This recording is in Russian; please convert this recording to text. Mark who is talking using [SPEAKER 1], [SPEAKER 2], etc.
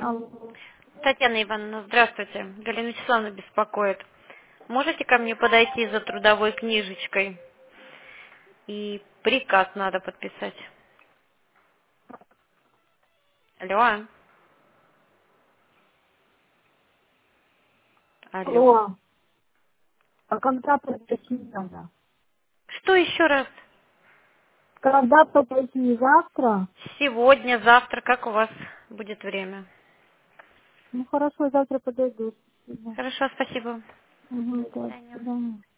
[SPEAKER 1] Алло.
[SPEAKER 2] Татьяна Ивановна, здравствуйте. Галина Вячеславовна беспокоит. Можете ко мне подойти за трудовой книжечкой? И приказ надо подписать. Алло. Алло.
[SPEAKER 1] Алло. А когда подойти надо?
[SPEAKER 2] Что еще раз?
[SPEAKER 1] Когда подойти? Завтра?
[SPEAKER 2] Сегодня, завтра, как у вас будет время?
[SPEAKER 1] Ну хорошо, завтра подойду. Спасибо.
[SPEAKER 2] Хорошо, спасибо.
[SPEAKER 1] Угу,
[SPEAKER 2] До
[SPEAKER 1] да, до
[SPEAKER 2] свидания.
[SPEAKER 1] свидания.